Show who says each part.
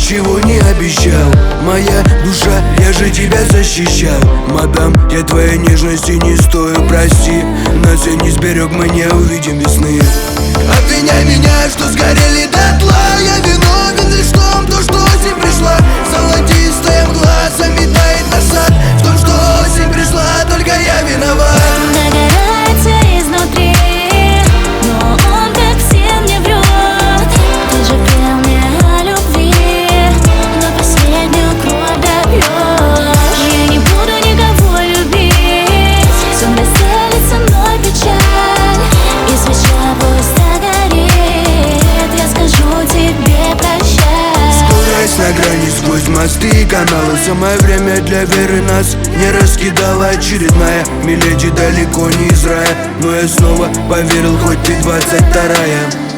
Speaker 1: ничего не обещал. Моя душа, я же тебя защищал. Мадам, я твоей нежности не стою, прости. Нас я не сберег, мы не увидим весны. Обвиняй меня, что сгорели дотла. Я виновен лишь в том, то, что осень пришла. Золотистая мгла заметает наш сад. В том, что осень пришла, только я виноват.
Speaker 2: Нагорается изнутри, но он так всем не врет. Ты же пел мне о любви, но последнюю кровь допьешь. Я не буду никого любить, сон разделит со мной печаль. И свеча пусть догорит, я скажу тебе прощай.
Speaker 1: Скорость на грани сквозь мосты и каналы. Самое время для веры, нас не раскидала очередная миледи далеко не из рая. Но я снова поверил, хоть ты 22-я.